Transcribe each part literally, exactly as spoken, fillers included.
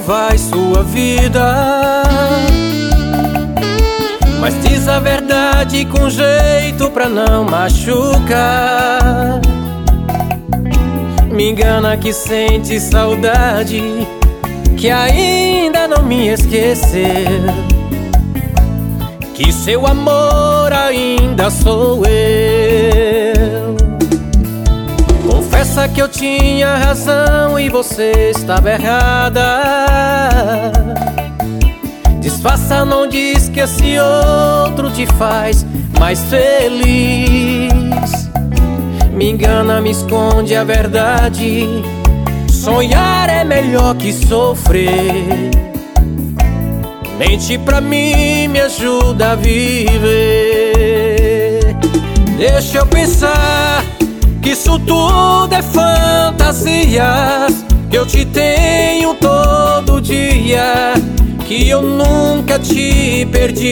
vai sua vida, mas diz a verdade com jeito pra não machucar. Me engana que sente saudade, que ainda não me esqueceu, que seu amor ainda sou eu. Confessa que eu tinha razão e você estava errada. Disfarça, não diz que esse outro te faz mais feliz. Me engana, me esconde a verdade. Sonhar é melhor que sofrer. Mente pra mim, me ajuda a viver. Deixa eu pensar que isso tudo é fantasias, que eu te tenho todo dia, que eu nunca te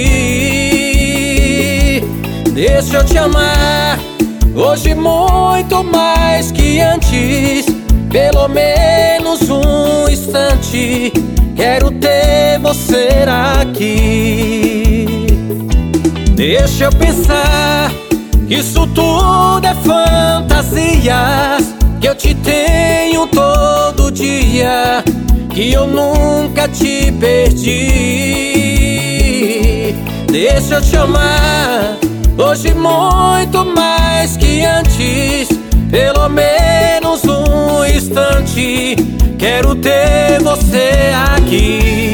perdi. Deixa eu te amar hoje muito mais que antes, pelo menos um instante. Quero ter você aqui. Deixa eu pensar que isso tudo é fantasias, que eu te tenho todo dia, que eu nunca te perdi. Deixa eu te amar hoje muito mais que antes, pelo menos um instante. Quero ter você aqui.